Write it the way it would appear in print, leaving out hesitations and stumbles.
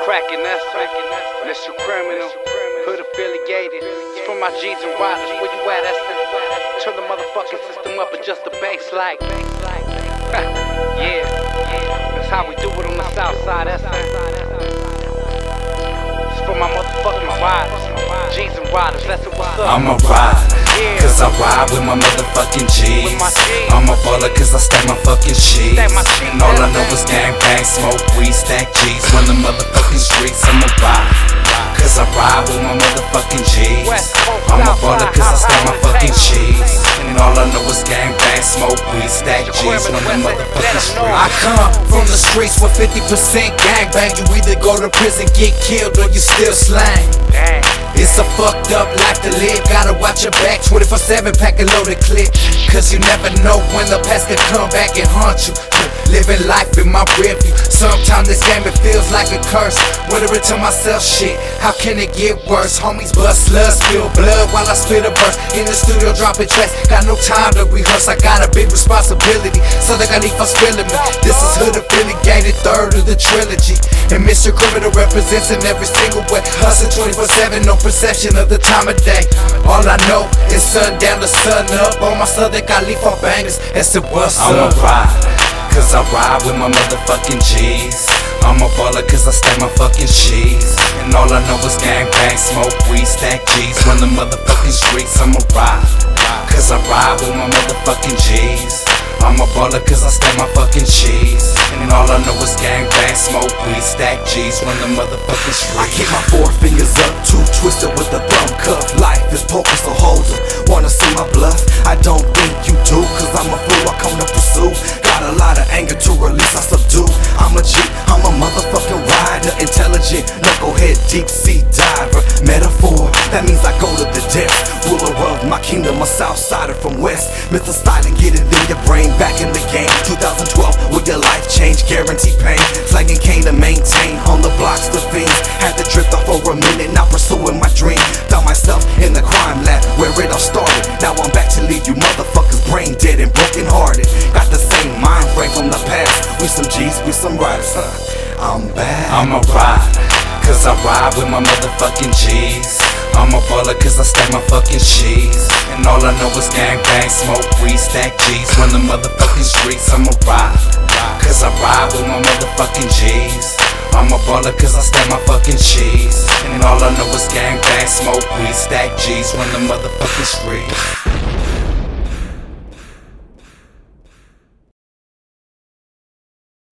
cracking, that's Mr. Criminal, hood affiliated. It's from my G's and riders. Where you at, that's turn the motherfucking system up and just the bass like. Yeah, that's how we do it on the south side, that's It's for my motherfucking riders. G's and riders, that's what's up. I'm a rider, cause I ride with my motherfucking G's. I'm a baller cause I stack my fucking cheese. And all I know is gang bang, smoke weed, stack G's. Run the motherfucking streets, I'm a rider, cause I ride with my motherfucking G's. I'm a baller cause I stack my fucking cheese. And all I know is gang bang, smoke weed, stack G's. Run the motherfucking streets. I come from the streets with 50% gang bang. You either go to prison, get killed, or you still slang. It's a fucked up life to live. Gotta watch your back, 24/7 pack a loaded clip. Cause you never know when the past can come back and haunt you. Living life in my rearview. Sometimes this game it feels like a curse. Wondering to myself, shit, how can it get worse? Homies bust slugs, spill blood while I spit a verse. In the studio dropping tracks, got no time to rehearse. I got a big responsibility, so they got need for spilling me. This is hood affiliated, third of the trilogy. And Mr. Criminal represents in every single way. Hustling 24/7, no perception of the time of day. All I know is sundown to sun up. On my Southern California bangers, that's it, what's up? I'm a rider, cause I ride with my motherfucking G's. I'm a baller cause I stack my fucking cheese. And all I know is gang bang, smoke weed, stack G's. Run the motherfucking streets, I'm a rider, cause I ride with my motherfucking G's. I'm a baller cause I stack my fucking cheese. And all I know is gang bang, smoke weed, stack G's. Run the motherfucking streets. I keep my four fingers up, too twisted with the thumb cuff. Life is poker, so hold 'em. Wanna see my bluff? I don't think you do, cause I'm a fool I come to pursue. Got a lot of anger to release, I subdue. I'm a G, I'm a motherfucking rider. Intelligent, knucklehead, deep sea diver. Metaphor, that means I go to the depths. Ruler of my kingdom, a south sider from west. Mr. Style and get it in your brain. Back in the game, 2012, with your life change, guaranteed pain. Slanging cane to maintain, on the blocks the fiends. Had to drift off for a minute, now pursuing my dream. Found myself in the crime lab, where it all started. Now I'm back to leave you motherfuckers brain dead and broken hearted. Got the same mind frame from the past. We some G's, we some riders, I'm back. I'm a rider, cause I ride with my motherfucking G's. I'm a baller cause I stack my fucking cheese. And all I know is gang bang, smoke weed, stack G's. Run the motherfucking streets, I'm a rider, cause I ride with my motherfucking G's. I'm a baller cause I stack my fucking cheese. And all I know is gang bang, smoke weed, stack G's. Run the motherfucking streets.